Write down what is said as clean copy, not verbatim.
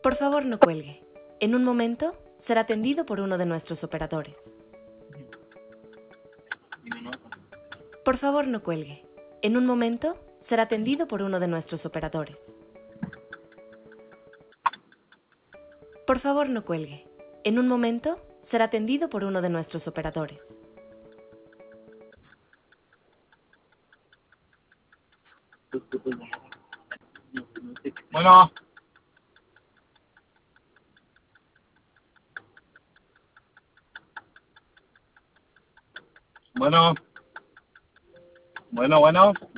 Por favor, no cuelgue. En un momento será atendido por uno de nuestros operadores. Por favor, no cuelgue. En un momento será atendido por uno de nuestros operadores. Por favor, no cuelgue. En un momento será atendido por uno de nuestros operadores. Bueno. Bueno. Bueno.